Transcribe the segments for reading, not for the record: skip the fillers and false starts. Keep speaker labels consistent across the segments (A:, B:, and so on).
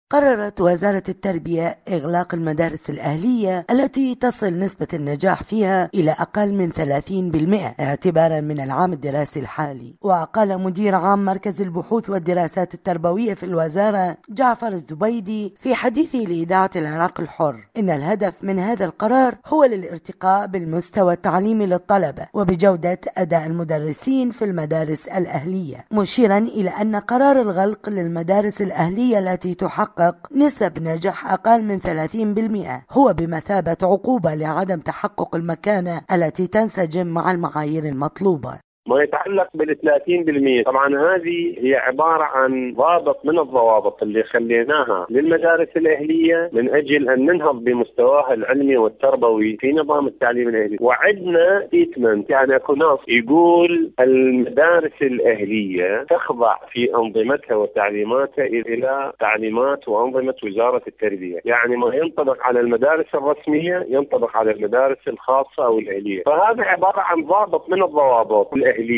A: قررت وزارة التربية إغلاق المدارس الأهلية التي تصل نسبة النجاح فيها إلى أقل من 30% اعتبارا من العام الدراسي الحالي. وقال مدير عام مركز البحوث والدراسات التربوية في الوزارة جعفر الزبيدي في حديثه لإذاعة العراق الحر إن الهدف من هذا القرار هو للارتقاء بالمستوى التعليمي للطلبة وبجودة أداء المدرسين في المدارس الأهلية، مشيرا إلى أن قرار الغلق للمدارس الأهلية التي تحقق نسب نجاح أقل من 30% هو بمثابة عقوبة لعدم تحقق المكانة التي تنسجم مع المعايير المطلوبة.
B: ما يتعلق بال30%، طبعا هذه هي عبارة عن ضابط من الضوابط اللي خليناها للمدارس الأهلية من أجل أن ننهض بمستواها العلمي والتربوي في نظام التعليم الأهلي. وعدنا ستيتمنت يعني اكو نص يقول المدارس الأهلية تخضع في أنظمتها وتعليماتها إلى تعليمات وأنظمة وزارة التربية، يعني ما ينطبق على المدارس الرسمية ينطبق على المدارس الخاصة أو الأهلية. فهذا عبارة عن ضابط من الضوابط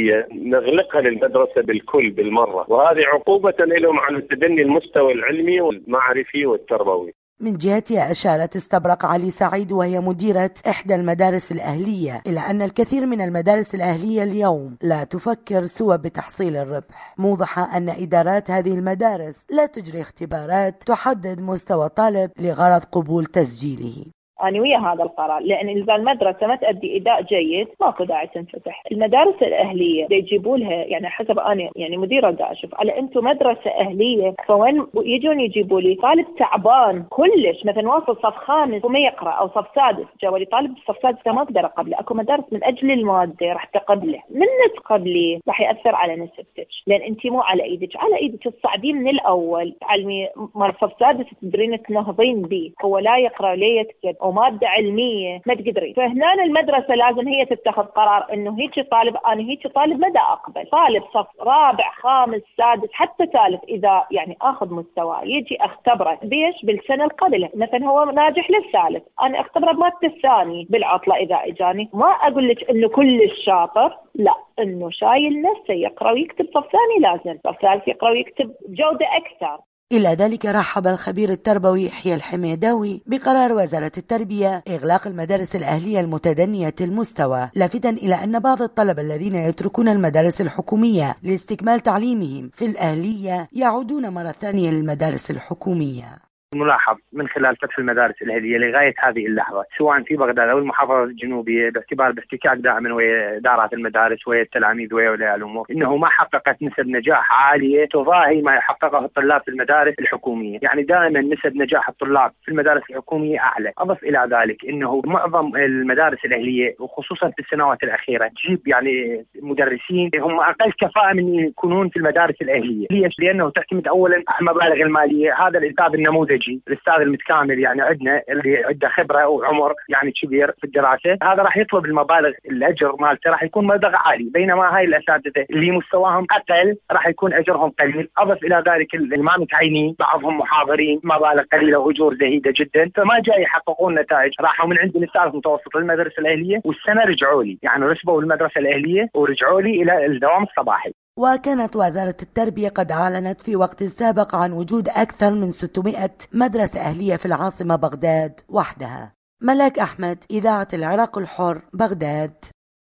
B: نغلقها للمدرسة بالكل بالمرة، وهذه عقوبة لهم على تدني المستوى العلمي والمعرفي والتربوي.
A: من جهتها أشارت استبرق علي سعيد وهي مديرة إحدى المدارس الأهلية إلى أن الكثير من المدارس الأهلية اليوم لا تفكر سوى بتحصيل الربح، موضحة أن إدارات هذه المدارس لا تجري اختبارات تحدد مستوى طالب لغرض قبول تسجيله.
C: أنا ويا هذا القرار، لأن إذا المدرسة ما تؤدي أداء جيد ماكو داعي تنفتح. المدارس الأهلية يجيبوا لها يعني حسب أنا يعني مديرة دا أشوف على أنتم مدرسة أهلية، فوين يجون يجيبوا لي طالب تعبان كلش مثلا واصل صف خامس وما يقرأ أو صف سادس، جاولي طالب صف سادس ما أقدر أقبله. أكو مدارس من أجل المادة راح تقبله، من تقبليه راح يأثر على نسبتك، لأن أنت مو على إيدك تصعدين من الأول تعلمي مال صف سادس تدرين تنهضين به، هو لا يقرأ لا يكتب ومادة علمية ما تقدري. فهنا المدرسة لازم هي تتخذ قرار انه هيك طالب انا هيك طالب مدى اقبل، طالب صف رابع خامس سادس حتى ثالث اذا يعني اخذ مستوى يجي اختبره بيش بالسنة القبلة، مثلا هو ناجح للثالث انا اختبره بمادة الثاني بالعطلة اذا اجاني. ما اقول لك انه كل الشاطر، لا، انه شايل نفسه يقرأ ويكتب صف ثاني لازم صف ثالث يقرأ ويكتب بجودة اكثر.
A: إلى ذلك رحب الخبير التربوي يحيى الحميداوي بقرار وزارة التربية إغلاق المدارس الأهلية المتدنية المستوى، لافتا إلى أن بعض الطلبة الذين يتركون المدارس الحكومية لاستكمال تعليمهم في الأهلية يعودون مرة ثانية للمدارس الحكومية.
D: ملاحظ من خلال فتح المدارس الأهلية لغاية هذه اللحظة سواء في بغداد أو المحافظة الجنوبية باعتبار باحتكاك دائما ويا إدارات المدارس ويا التلاميذ ويا أولياء الأمور إنه ما حققت نسب نجاح عالية تضاهي ما يحققه الطلاب في المدارس الحكومية، يعني دائما نسب نجاح الطلاب في المدارس الحكومية أعلى. أضف إلى ذلك إنه معظم المدارس الأهلية وخصوصا في السنوات الأخيرة تجيب يعني مدرسين هم أقل كفاءة من يكونون في المدارس الأهلية. ليش؟ لأنه تعتمد أولا على المبالغ المالية. هذا الإنتاج النموذجي الاستاذ المتكامل يعني عندنا اللي عنده خبره وعمر يعني كبير في الدراسه، هذا راح يطلب المبالغ الاجر مالته راح يكون مبلغ عالي، بينما هاي الاساتذه اللي مستواهم اقل راح يكون اجرهم قليل. اضف الى ذلك اللي ما متعينين بعضهم محاضرين مبالغ قليله واجور زهيده جدا، فما جاي يحققون نتائج. راحوا من عند الاستاذ المتوسط للمدرسه الاهليه والسنه رجعوا لي يعني رسبوا المدرسه الاهليه ورجعوا لي الى الدوام الصباحي.
A: وكانت وزارة التربية قد أعلنت في وقت سابق عن وجود أكثر من 600 مدرسة أهلية في العاصمة بغداد وحدها. ملاك أحمد، إذاعة العراق الحر، بغداد.